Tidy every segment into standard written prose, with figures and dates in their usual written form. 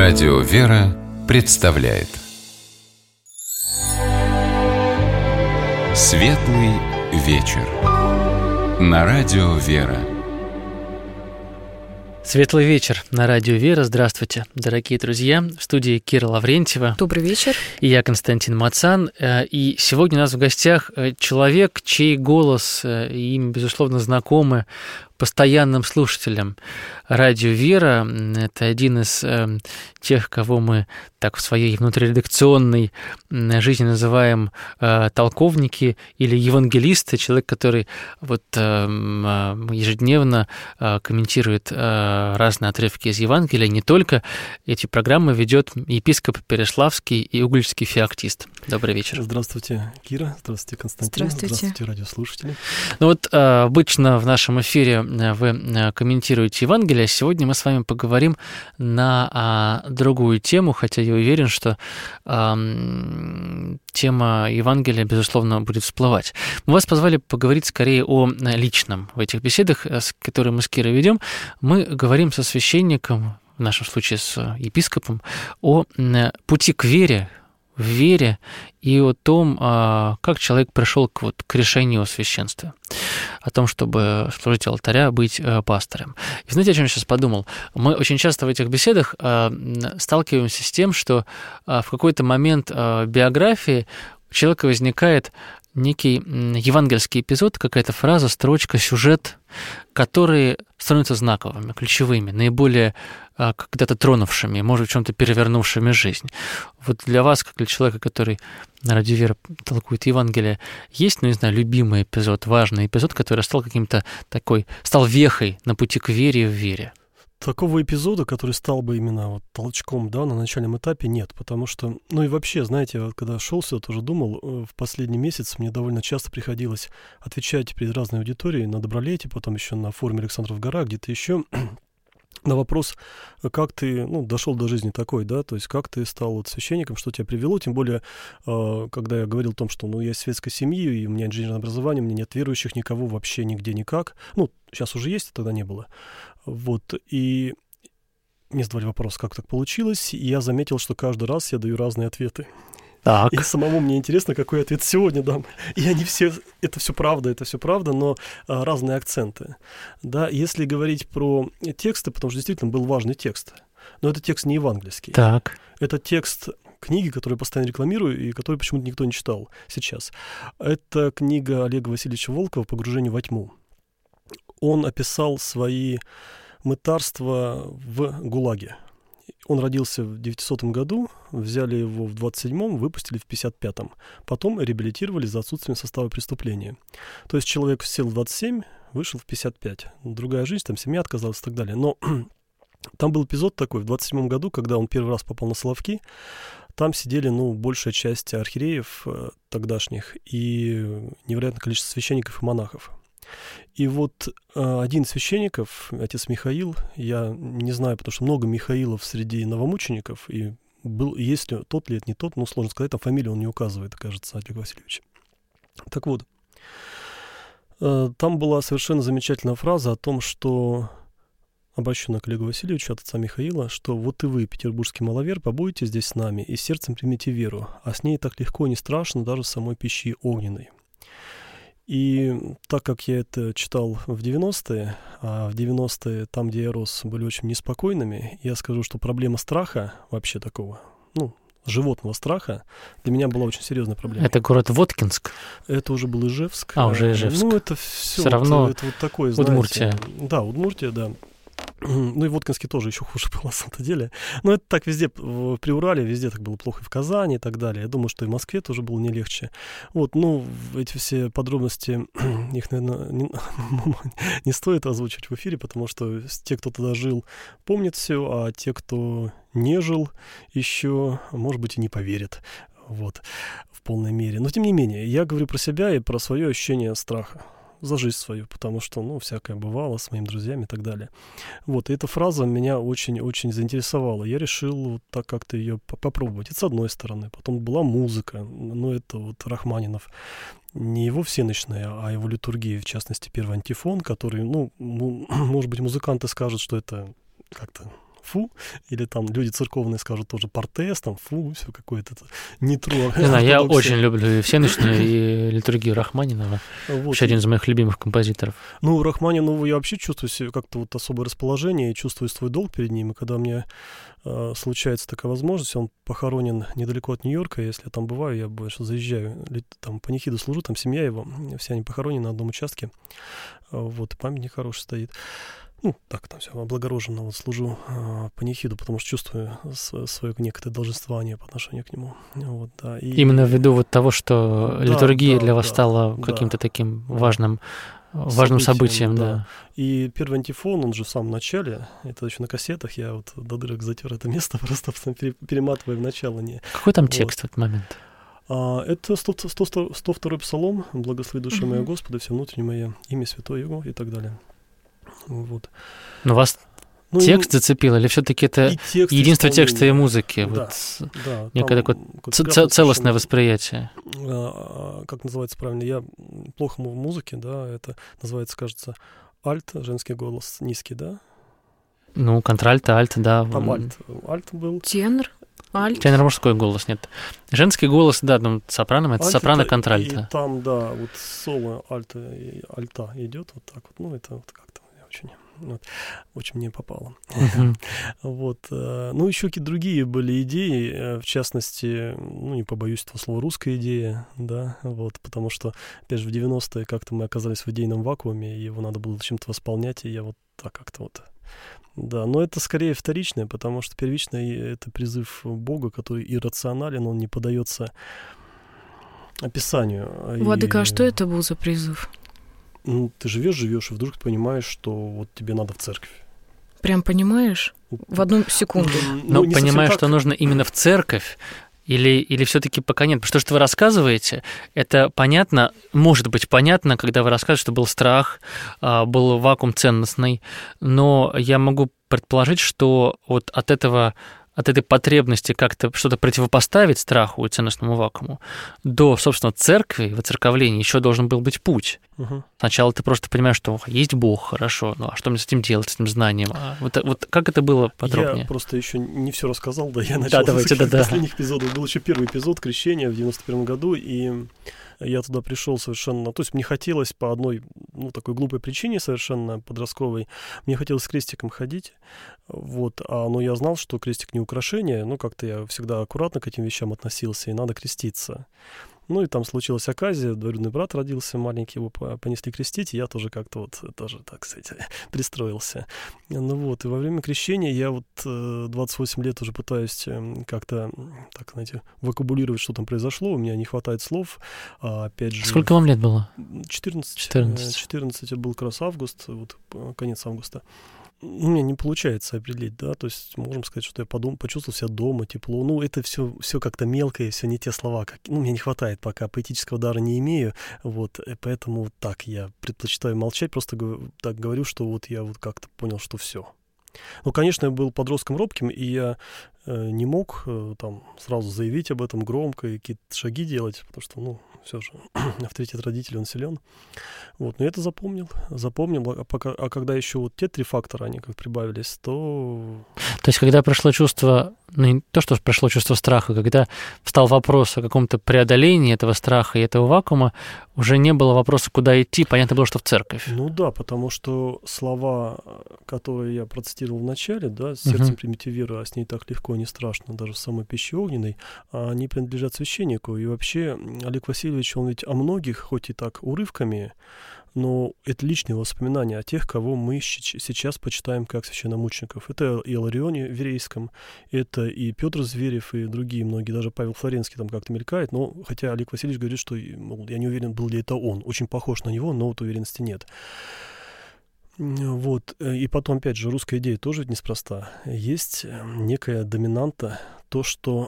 Радио «Вера» представляет Светлый вечер на Радио «Вера». Светлый вечер на Радио «Вера». Здравствуйте, дорогие друзья. В студии Кира Лаврентьева. Добрый вечер. И я Константин Мацан. И сегодня у нас в гостях человек, чей голос и имя, безусловно, знакомы постоянным слушателям Радио «Вера». Это один из тех, кого мы так в своей внутриредакционной жизни называем толковники или евангелисты, человек, который вот ежедневно комментирует разные отрывки из Евангелия. Не только эти программы ведет епископ Переславский и угличский феоктист. Добрый вечер. Здравствуйте, Кира. Здравствуйте, Константин. Здравствуйте, радиослушатели. Ну вот обычно в нашем эфире вы комментируете Евангелие. Сегодня мы с вами поговорим на другую тему, хотя я уверен, что тема Евангелия, безусловно, будет всплывать. Мы вас позвали поговорить скорее о личном. В этих беседах, которые мы с Кирой ведем, мы говорим со священником, в нашем случае с епископом, о пути к вере, в вере и о том, как человек пришел к решению о священстве, о том, чтобы служить у алтаря, быть пастором. И знаете, о чем я сейчас подумал? Мы очень часто в этих беседах сталкиваемся с тем, что в какой-то момент биографии у человека возникает некий евангельский эпизод, какая-то фраза, строчка, сюжет, которые становятся знаковыми, ключевыми, наиболее когда-то тронувшими, может, в чем-то перевернувшими жизнь. Вот для вас, как для человека, который на Радио «Вера» толкует Евангелие, есть, не знаю, любимый эпизод, важный эпизод, который стал каким-то стал вехой на пути к вере и в вере? Такого эпизода, который стал бы именно толчком, на начальном этапе, нет, потому что, и вообще, знаете, когда шел сюда, тоже думал, в последний месяц мне довольно часто приходилось отвечать перед разной аудиторией на Добролете, потом еще на форуме Александров гора, где-то еще, на вопрос, как ты, дошел до жизни такой, то есть как ты стал священником, что тебя привело, тем более, когда я говорил о том, что, я из светской семьи, и у меня инженерное образование, у меня нет верующих никого вообще нигде никак, сейчас уже есть, а тогда не было. И мне задавали вопрос, как так получилось, и я заметил, что каждый раз я даю разные ответы. Так. И самому мне интересно, какой ответ сегодня дам. И они все, это все правда, но разные акценты. Если говорить про тексты, потому что действительно был важный текст, но это текст не евангельский. Так. Это текст книги, которую я постоянно рекламирую и которую почему-то никто не читал сейчас. Это книга Олега Васильевича Волкова «Погружение во тьму». Он описал свои мытарства в ГУЛАГе. Он родился в 900 году, взяли его в 27-м, выпустили в 55-м. Потом реабилитировали за отсутствием состава преступления. То есть человек сел в 27, вышел в 55. Другая жизнь, там семья отказалась и так далее. Но там был эпизод такой в 27-м году, когда он первый раз попал на Соловки. Там сидели, большая часть архиереев тогдашних и невероятное количество священников и монахов. И один из священников, отец Михаил, я не знаю, потому что много Михаилов среди новомучеников, и есть ли тот ли это, не тот, сложно сказать, там фамилию он не указывает, кажется, Олег Васильевич. Так вот, там была совершенно замечательная фраза о том, что, обращенная к Олегу Васильевичу от отца Михаила, что и вы, петербургский маловер, побудете здесь с нами и сердцем примите веру, а с ней так легко и не страшно даже самой пищи огненной. И так как я это читал в 90-е, а в 90-е, там, где я рос, были очень неспокойными, я скажу, что проблема страха, вообще такого, животного страха, для меня была очень серьезная проблема. Это город Воткинск? Это уже был Ижевск. Уже Ижевск. Это все равно это такое, знаете. Удмуртия. Да, Удмуртия, да. И в Воткинске тоже еще хуже было, на самом деле. Но это так везде, в Приурале, везде так было плохо, и в Казани и так далее. Я думаю, что и в Москве тоже было не легче. Эти все подробности, их, наверное, не стоит озвучивать в эфире, потому что те, кто туда жил, помнят все, а те, кто не жил еще, может быть, и не поверят в полной мере. Но, тем не менее, я говорю про себя и про свое ощущение страха за жизнь свою, потому что, всякое бывало с моими друзьями и так далее. И эта фраза меня очень-очень заинтересовала. Я решил так как-то ее попробовать. Это с одной стороны. Потом была музыка. Это Рахманинов. Не его всенощная, а его литургия, в частности, первый антифон, который, может быть, музыканты скажут, что это как-то фу, или там люди церковные скажут тоже портес, там фу, все какое-то нитро. Не знаю, я очень люблю и всеночную, и литургию Рахманинова. Вот. Вообще один из моих любимых композиторов. Ну, Рахманинову я вообще чувствую себе как-то вот особое расположение и чувствую свой долг перед ним. И когда мне случается такая возможность, он похоронен недалеко от Нью-Йорка, если я там бываю, я больше заезжаю, там панихиду служу, там семья его, все они похоронены на одном участке. Вот, памятник хороший стоит. Ну, так, там все облагороженно, вот служу панихиду, потому что чувствую свое некоторое долженствование по отношению к нему. Вот, да. И... Именно ввиду вот того, что литургия для вас стала каким-то таким важным событием, да. И первый антифон, он же в самом начале, это еще на кассетах, я вот до дырок затер это место, просто перематывая в начало. Какой там текст в этот момент? Это 102-й псалом, «Благослови душа моя Господа, все внутреннее мое, имя святое Его» и так далее. Вот. Но вас текст зацепил, или все-таки это единство текста и музыки? Да, вот да, некое такое целостное восприятие. Как называется правильно? Я плохо в музыке, да, это называется, кажется, альт, женский голос низкий, да? Ну, контральто, альт, да. Там альт был. Тенор. Альт. Тенор мужской голос, нет. Женский голос, да, ну, сопрано, это сопрано-контральто. И там, да, вот соло альта идет вот так вот. Ну, это вот как-то очень мне попало. Вот. Ну, еще какие-то другие были идеи, в частности, ну, не побоюсь этого слова, русская идея, да, вот, потому что, опять же, в 90-е как-то мы оказались в идейном вакууме, и его надо было чем-то восполнять, и я вот так как-то вот... Да, но это скорее вторичное, потому что первичное — это призыв Бога, который иррационален, он не поддается описанию. Владыка, а что это был за призыв? Ну, ты живешь, и вдруг ты понимаешь, что вот тебе надо в церковь. Прям понимаешь? В одну секунду. Но понимаешь, что нужно именно в церковь, или все-таки пока нет? Потому что вы рассказываете, это понятно, может быть понятно, когда вы рассказываете, что был страх, был вакуум ценностный, но я могу предположить, что вот от этой потребности как-то что-то противопоставить страху и ценностному вакууму до, собственно, церкви, воцерковления еще должен был быть путь. Сначала ты просто понимаешь, что есть Бог, хорошо, ну а что мне с этим делать, с этим знанием? Вот как это было подробнее? Я просто еще не все рассказал, да, я начал с последних эпизодов. Был еще первый эпизод крещения в 91 году, и я туда пришел совершенно... То есть мне хотелось по одной, ну, такой глупой причине совершенно подростковой, мне хотелось с крестиком ходить, вот, но я знал, что крестик не украшение, ну, как-то я всегда аккуратно к этим вещам относился, и надо креститься. Ну, и там случилась оказия, двоюродный брат родился маленький, его понесли крестить, и я тоже как-то вот, тоже, так сказать, пристроился. Ну вот, и во время крещения я вот 28 лет уже пытаюсь как-то, так, знаете, вокабулировать, что там произошло, у меня не хватает слов, опять же... Сколько вам лет было? 14. 14, это был как раз август, вот, конец августа. У меня не получается определить, да, то есть можем сказать, что я почувствовал себя дома, тепло, ну, это все как-то мелкое, все не те слова, мне не хватает пока, поэтического дара не имею, вот, поэтому так, я предпочитаю молчать, просто так говорю, что вот я вот как-то понял, что все. Ну, конечно, я был подростком робким, и я не мог там сразу заявить об этом громко и какие-то шаги делать, потому что, ну, все же авторитет родителей, он силен. Вот, но я это запомнил, а когда еще вот те три фактора, они как прибавились, то... То есть, когда прошло чувство, ну, не то, что прошло чувство страха, когда встал вопрос о каком-то преодолении этого страха и этого вакуума, уже не было вопроса, куда идти, понятно было, что в церковь. Ну да, потому что слова, которые я процитировал в начале, да, «Сердцем примите веру, а с ней так легко, не страшно, даже в самой пище огненной», они принадлежат священнику. И вообще Олег Васильевич, он ведь о многих, хоть и так урывками, но это личные воспоминания о тех, кого мы сейчас почитаем как священномучеников. Это и Иларионе Верейском, это и Петр Зверев, и другие многие, даже Павел Флоренский там как-то мелькает, но хотя Олег Васильевич говорит, что, мол, я не уверен, был ли это он. Очень похож на него, но вот уверенности нет. Вот. И потом, опять же, русская идея тоже неспроста. Есть некая доминанта, то, что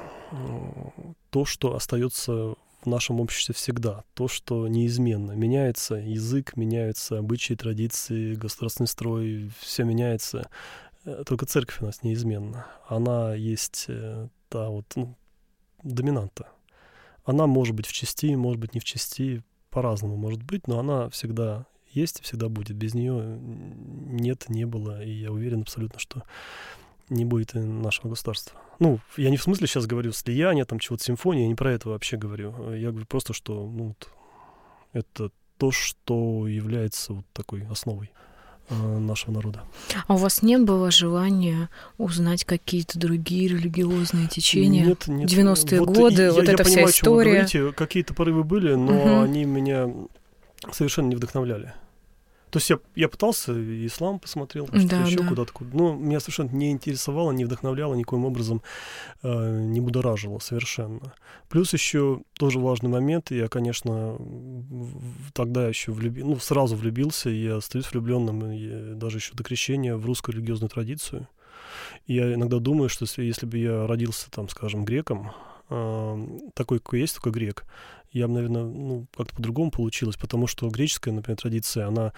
остается в нашем обществе всегда, то, что неизменно. Меняется язык, меняются обычаи, традиции, государственный строй, все меняется. Только церковь у нас неизменна. Она есть та вот, доминанта. Она может быть в части, может быть не в части, по-разному может быть, но она всегда есть и всегда будет. Без нее нет, не было, и я уверен абсолютно, что не будет и нашего государства. Ну, я не в смысле сейчас говорю слияние, там чего-то симфонии, я не про это вообще говорю. Я говорю просто, что это то, что является вот такой основой нашего народа. А у вас не было желания узнать какие-то другие религиозные течения? Нет. 90-е годы, я вся понимаю, история. о чем вы говорите. Какие-то порывы были, но они меня совершенно не вдохновляли. То есть я пытался, ислам посмотрел, что-то еще куда-то. Но меня совершенно не интересовало, не вдохновляло, никоим образом не будоражило совершенно. Плюс еще тоже важный момент, я, конечно, тогда еще сразу влюбился, и я остаюсь влюбленным, даже еще до крещения, в русскую религиозную традицию. И я иногда думаю, что если бы я родился, там, скажем, греком, такой, какой есть, только грек, я бы, наверное, как-то по-другому получилось, потому что греческая, например, традиция, она,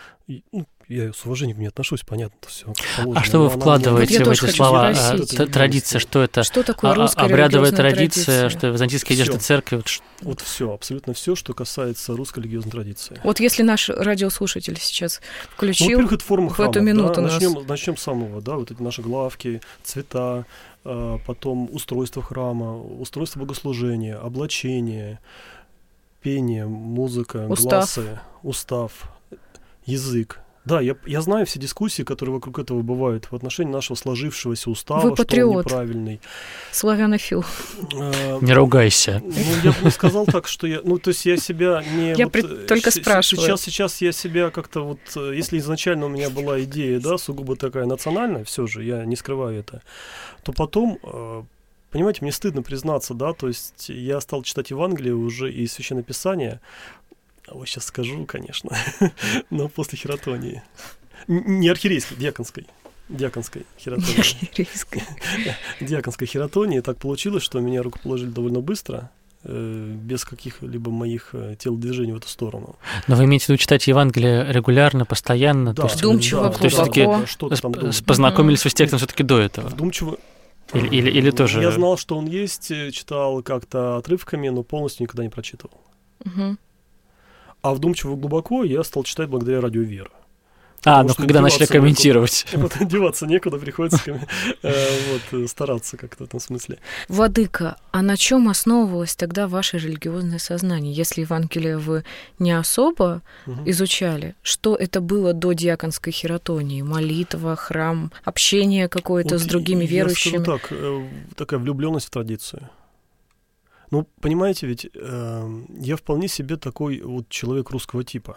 я с уважением к ней отношусь, понятно, все. А что вы вкладываете в эти слова? Традиция, что это? Что такое русская обрядовая традиция, что византийская одежда церкви? Вот все, абсолютно все, что касается русской религиозной традиции. Вот если наш радиослушатель сейчас включил, во-первых, это форма храма, в эту минуту нас... Начнем с самого, вот эти наши главки, цвета, потом устройство храма, устройство богослужения, облачение, пение, музыка, гласы, устав, язык. Да, я знаю все дискуссии, которые вокруг этого бывают в отношении нашего сложившегося устава, Вы патриот. Что он неправильный. Славянофил. Не ругайся. Я бы не сказал так, что я... то есть я себя не... Я только спрашиваю. Сейчас я себя как-то если изначально у меня была идея, сугубо такая национальная, все же, я не скрываю это, то потом... Понимаете, мне стыдно признаться, то есть я стал читать Евангелие уже и Священное Писание, вот сейчас скажу, конечно, но после хератонии. Не архиерейской, диаконской хератонии. Диаконской хератонии. Так получилось, что меня рукоположили довольно быстро, без каких-либо моих телодвижений в эту сторону. Но вы имеете в виду читать Евангелие регулярно, постоянно? Да, вдумчиво, глубоко. Познакомились вы с текстом все-таки до этого? Вдумчиво. Или тоже... Я знал, что он есть, читал как-то отрывками, но полностью никогда не прочитывал. А вдумчиво глубоко я стал читать благодаря радио «Вера». Когда начали комментировать. Деваться некуда, приходится стараться как-то в этом смысле. Владыка, а на чем основывалось тогда ваше религиозное сознание? Если Евангелие вы не особо изучали, что это было до диаконской хератонии? Молитва, храм, общение какое-то с другими верующими? Я скажу так, такая влюбленность в традицию. Понимаете, ведь я вполне себе такой человек русского типа.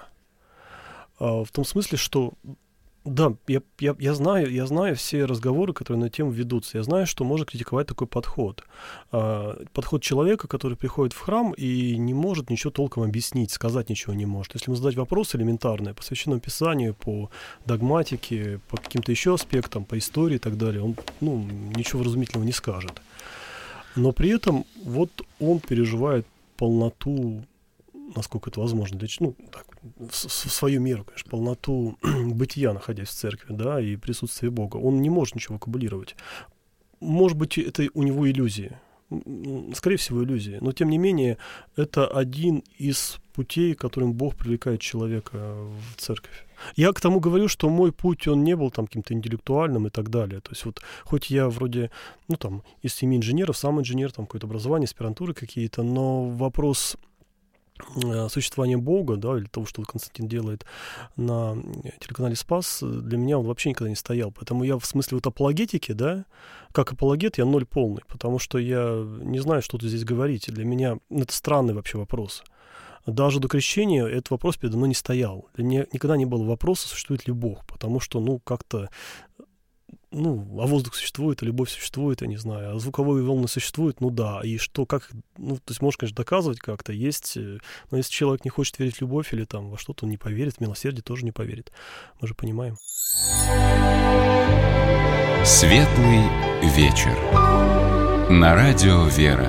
В том смысле, что да, я знаю все разговоры, которые на эту тему ведутся. Я знаю, что можно критиковать такой подход. Подход человека, который приходит в храм и не может ничего толком объяснить, сказать ничего не может. Если ему задать вопросы элементарные по Священному Писанию, по догматике, по каким-то еще аспектам, по истории и так далее, он ничего вразумительного не скажет. Но при этом он переживает полноту, насколько это возможно, в свою меру, конечно, полноту бытия, находясь в церкви, и присутствие Бога. Он не может ничего вокабулировать. Может быть, это у него иллюзии. Скорее всего, иллюзии. Но, тем не менее, это один из путей, которым Бог привлекает человека в церковь. Я к тому говорю, что мой путь, он не был каким-то интеллектуальным и так далее. То есть хоть я вроде, из семьи инженеров, сам инженер, какое-то образование, аспирантуры какие-то, но вопрос существования Бога, или того, что Константин делает на телеканале «Спас», для меня он вообще никогда не стоял. Поэтому я в смысле апологетики, как апологет я ноль полный, потому что я не знаю, что тут здесь говорить. Для меня это странный вообще вопрос. Даже до крещения этот вопрос передо мной не стоял. Для меня никогда не было вопроса, существует ли Бог, потому что, как-то а воздух существует, а любовь существует, я не знаю, а звуковые волны существуют, и что, как, то есть можешь, конечно, доказывать как-то, есть, но если человек не хочет верить в любовь или во что-то, он не поверит, в милосердие тоже не поверит, мы же понимаем. Светлый вечер. На радио «Вера».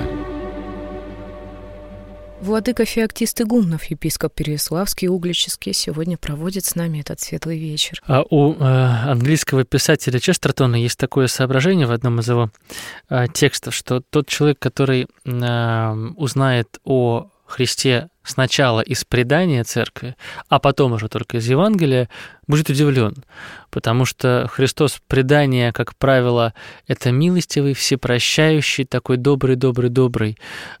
Владыка Феоктист Игумнов, епископ Переяславский, Угличский, сегодня проводит с нами этот светлый вечер. У английского писателя Честертона есть такое соображение в одном из его текстов, что тот человек, который узнает о Христе сначала из предания церкви, а потом уже только из Евангелия, будет удивлен, потому что Христос предание, как правило, это милостивый, всепрощающий, такой добрый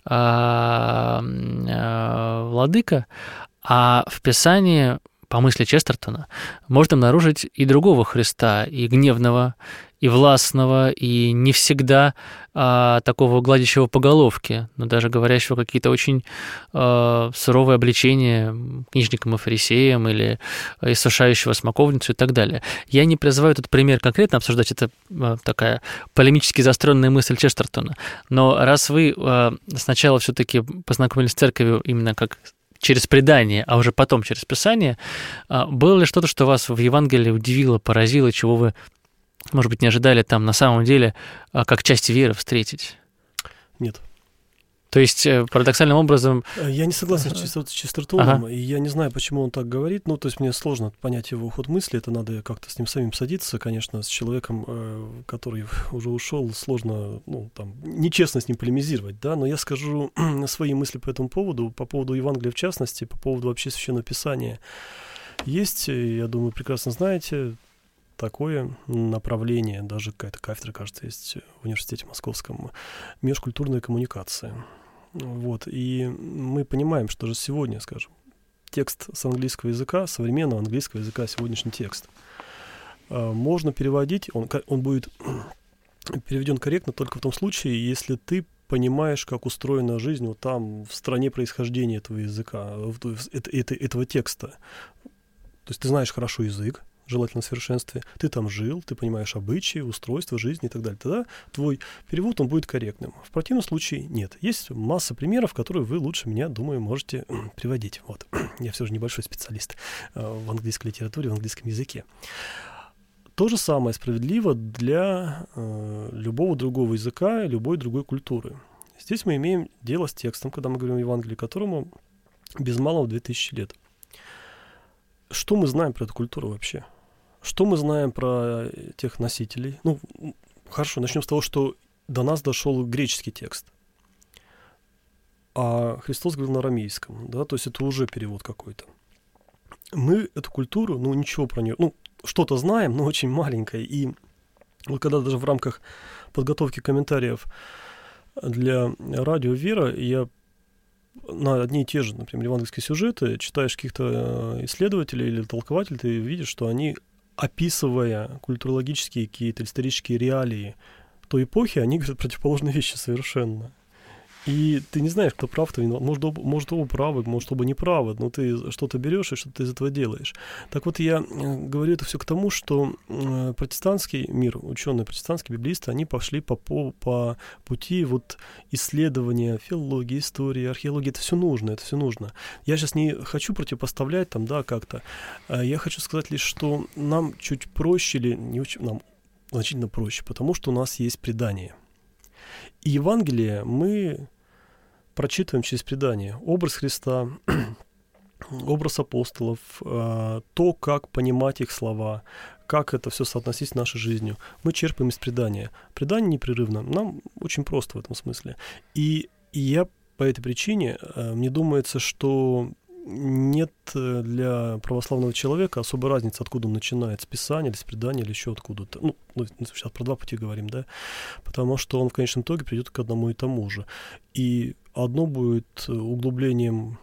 владыка, а в Писании, по мысли Честертона, можно обнаружить и другого Христа, и гневного, и властного, и не всегда такого гладящего по головке, но даже говорящего какие-то очень суровые обличения книжникам и фарисеям или иссушающего смоковницу и так далее. Я не призываю этот пример конкретно обсуждать, это такая полемически заостренная мысль Честертона, но раз вы сначала все-таки познакомились с церковью именно как через предание, а уже потом через Писание, было ли что-то, что вас в Евангелии удивило, поразило, чего вы, может быть, не ожидали там на самом деле как часть веры встретить? Нет. То есть, парадоксальным образом... Я не согласен с Честертоном, и я не знаю, почему он так говорит. Ну, то есть, мне сложно понять его ход мысли, это надо как-то с ним самим садиться, конечно, с человеком, который уже ушел, сложно, ну, там, нечестно с ним полемизировать, да, но я скажу свои мысли по этому поводу, по поводу Евангелия в частности, по поводу вообще Священного Писания. Есть, я думаю, прекрасно знаете, такое направление, даже какая-то кафедра, кажется, есть в университете Московском, межкультурная коммуникация. Вот, и мы понимаем, что же сегодня, скажем, текст с английского языка, современного английского языка, сегодняшний текст, можно переводить, он будет переведен корректно только в том случае, если ты понимаешь, как устроена жизнь вот там, в стране происхождения этого языка, этого текста. То есть ты знаешь хорошо язык, желательно в совершенстве, ты там жил, ты понимаешь обычаи, устройство жизни и так далее. Тогда твой перевод, он будет корректным. В противном случае нет. Есть масса примеров, которые вы лучше меня, думаю, можете приводить. Вот. Я все же небольшой специалист в английской литературе, в английском языке. То же самое справедливо для любого другого языка, любой другой культуры. Здесь мы имеем дело с текстом, когда мы говорим о Евангелии, которому без малого 2000 лет. Что мы знаем про эту культуру вообще? Что мы знаем про тех носителей? Ну, хорошо, начнем с того, что до нас дошел греческий текст. А Христос говорил на арамейском, да, то есть это уже перевод какой-то. Мы эту культуру, ну, ничего про нее, ну, что-то знаем, но очень маленькое. И вот когда даже в рамках подготовки комментариев для радио «Вера» я на одни и те же, например, евангельские сюжеты читаешь каких-то исследователей или толкователей, ты видишь, что они, описывая культурологические какие-то исторические реалии той эпохи, они говорят противоположные вещи совершенно. И ты не знаешь, кто прав, кто виноват. Может, оба правы, может, оба неправы, но ты что-то берешь и что-то из этого делаешь. Так вот, я говорю это все к тому, что протестантский мир, ученые протестантские, библеисты, они пошли по пути вот исследования филологии, истории, археологии. Это все нужно. Я сейчас не хочу противопоставлять там, да, как-то. Я хочу сказать лишь, что нам чуть проще, или не очень, нам значительно проще, потому что у нас есть предание. И Евангелие мы прочитываем через предание. Образ Христа, образ апостолов, то, как понимать их слова, как это все соотносить с нашей жизнью. Мы черпаем из предания. Предание непрерывно. Нам очень просто в этом смысле. И я по этой причине, мне думается, что нет для православного человека особой разницы, откуда он начинает, с Писания или с предания, или еще откуда-то. Ну, сейчас про два пути говорим, да? Потому что он в конечном итоге придет к одному и тому же. И одно будет углублением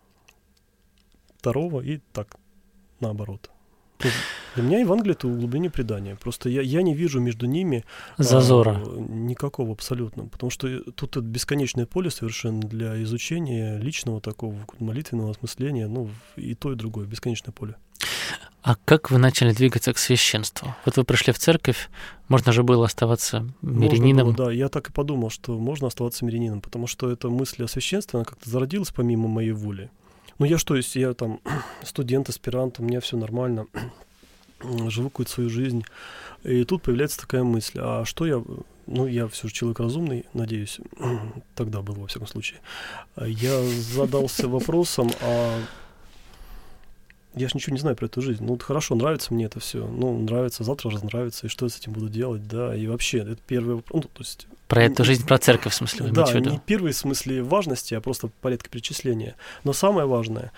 второго, и так наоборот. Для меня Евангелие — это углубление предания. Просто я не вижу между ними зазора никакого абсолютно. Потому что тут бесконечное поле совершенно для изучения личного такого молитвенного осмысления. Ну, и то, и другое. Бесконечное поле. А как вы начали двигаться к священству? Вот вы пришли в церковь, можно же было оставаться мирянином. Можно было, да, я так и подумал, что можно оставаться мирянином, потому что эта мысль о священстве, она как-то зародилась помимо моей воли. Ну, я там студент, аспирант, у меня все нормально, живу какую-то свою жизнь. И тут появляется такая мысль, а что я все же человек разумный, надеюсь, тогда был, во всяком случае. Я задался вопросом, я же ничего не знаю про эту жизнь. Ну, вот хорошо, нравится мне это все. Ну, нравится, завтра разонравится, и что я с этим буду делать, да. И вообще, это первый вопрос. Ну, то есть... Про эту жизнь, про церковь, в смысле, вы имеете в виду? Да, не первый в смысле важности, а просто порядка перечисления. Но самое важное,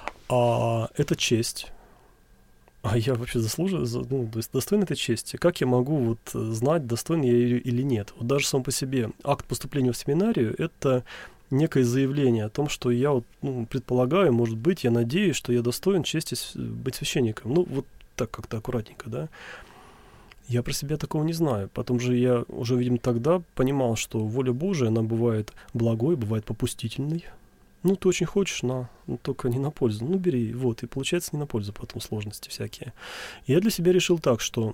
это честь. А я вообще то есть достоин этой чести? Как я могу вот знать, достоин я ее или нет? Вот даже сам по себе акт поступления в семинарию — это некое заявление о том, что я вот, предполагаю, может быть, я надеюсь, что я достоин чести быть священником. Ну, вот так как-то аккуратненько, да. Я про себя такого не знаю. Потом же я уже, видимо, тогда понимал, что воля Божия, она бывает благой, бывает попустительной. Ну, ты очень хочешь, только не на пользу. Ну, бери, вот, и получается не на пользу потом сложности всякие. И я для себя решил так, что,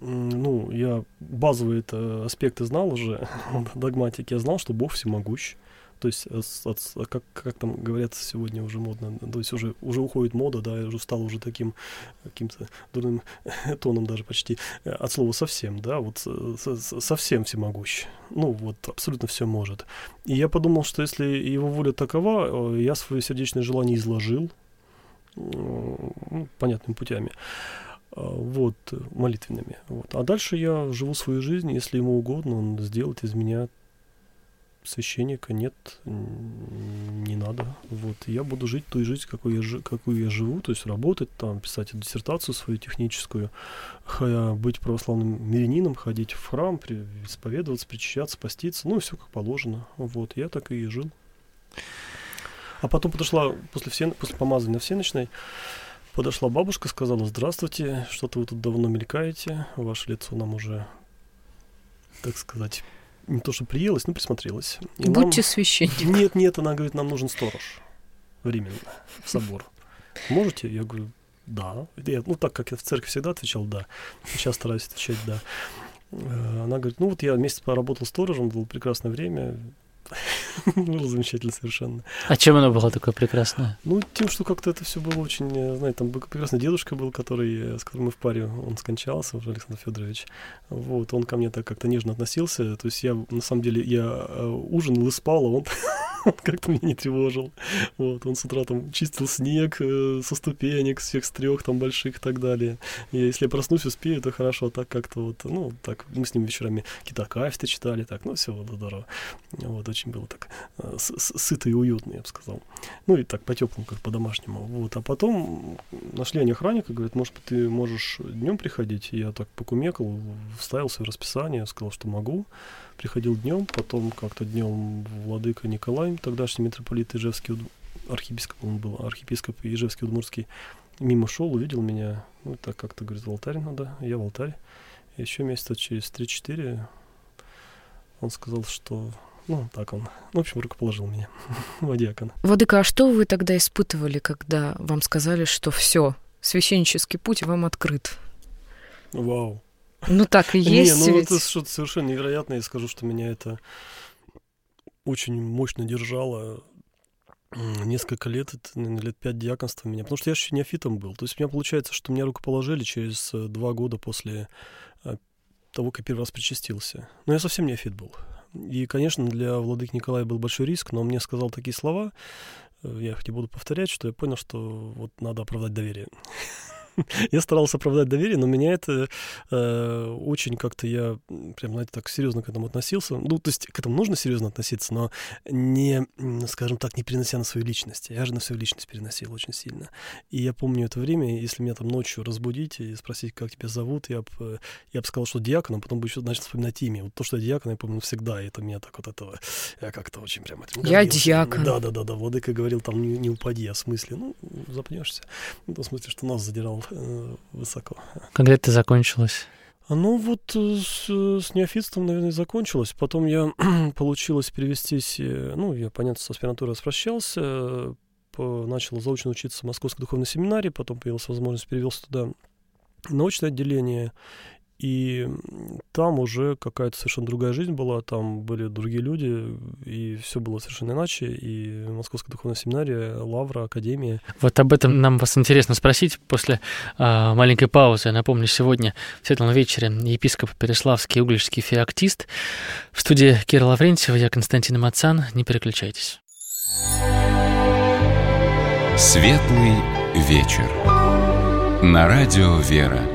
я базовые аспекты знал уже, догматики, я знал, что Бог всемогущ. То есть, как там говорят сегодня уже модно, то есть уже уходит мода, да, я уже стал уже таким каким-то дурным тоном даже почти от слова совсем, да, вот совсем всемогущ. Ну, вот абсолютно все может. И я подумал, что если его воля такова, я свои сердечные желания изложил, понятными путями, вот, молитвенными. Вот. А дальше я живу свою жизнь, если ему угодно, он сделает из меня священника, нет, не надо. Вот. Я буду жить той жизнью, какую я живу, то есть работать там, писать диссертацию свою техническую, быть православным мирянином, ходить в храм, исповедоваться, причащаться, поститься, все как положено. Вот. Я так и жил. А потом подошла, после помазания всеночной, подошла бабушка, сказала: здравствуйте, что-то вы тут давно мелькаете, ваше лицо нам уже, так сказать, не то, что приелась, присмотрелась. И будьте священником. Нет, она говорит, нам нужен сторож временно в собор. Можете? Я говорю, да. Так как я в церкви всегда отвечал да, сейчас стараюсь отвечать да. Она говорит, я месяц поработал сторожем, было прекрасное время. Было замечательно совершенно. А чем оно было такое прекрасное? Тем, что как-то это все было очень, там прекрасный дедушка был, с которым мы в паре, он скончался, уже Александр Федорович. Вот, он ко мне так как-то нежно относился. То есть на самом деле, я ужинал и спал, а он как-то меня не тревожил. Вот, он с утра там чистил снег со ступенек, с всех с 3 там больших и так далее. И если я проснусь, успею, то хорошо. Так как-то так мы с ним вечерами какие-то акафисты читали, так, все было здорово. Вот, очень было так сыто и уютно, я бы сказал. И так по-теплому, как по-домашнему. Вот, а потом нашли они охранника, говорят, может быть, ты можешь днем приходить? И я так покумекал, вставил свое расписание, сказал, что могу. Приходил днем, потом как-то днем владыка Николай, тогдашний митрополит Ижевский, архиепископ он был, архиепископ Ижевский Удмуртский, мимо шел, увидел меня, так как-то говорит, в алтарь надо, я в алтарь. И еще месяца через 3-4 он сказал, что, так он, в общем, рукоположил меня в диакона. Владыка, а что вы тогда испытывали, когда вам сказали, что все, священнический путь вам открыт? Вау. Так и есть. Это что-то совершенно невероятное. Я скажу, что меня это очень мощно держало несколько лет, это, наверное, лет 5 диаконства меня, потому что я еще неофитом был. То есть у меня получается, что меня рукоположили через 2 года после того, как я первый раз причастился. Но я совсем неофит был. И, конечно, для владыки Николая был большой риск, но он мне сказал такие слова, я их не буду повторять, что я понял, что надо оправдать доверие. Я старался оправдать доверие, но меня это очень как-то я прям, знаете, так серьезно к этому относился. То есть к этому нужно серьезно относиться, но не, скажем так, не перенося на свою личность. Я же на свою личность переносил очень сильно. И я помню это время, если меня там ночью разбудить и спросить, как тебя зовут, я бы сказал, что диакон, а потом бы еще начал вспоминать имя. Вот то, что я диакон, я помню всегда, и это меня так этого, я как-то очень прям этим гордился. Я диакон. Да, владыка говорил, там, не упади, а в смысле, запнешься. В том смысле, что нас задирал высоко. Когда это закончилось? С неофитством, наверное, закончилось. Потом получилось перевестись, я, понятно, с аспирантурой распрощался, начал заочно учиться в Московской духовной семинарии, потом появилась возможность, перевелся туда научное отделение, и там уже какая-то совершенно другая жизнь была, там были другие люди, и все было совершенно иначе, и Московская духовная семинария, лавра, академия. Вот об этом нам вас интересно спросить после маленькой паузы. Я напомню, сегодня в Светлом вечере епископ Переславский Угличский феоктист. В студии Кира Лаврентьева, я Константин Мацан. Не переключайтесь. Светлый вечер. На радио «Вера».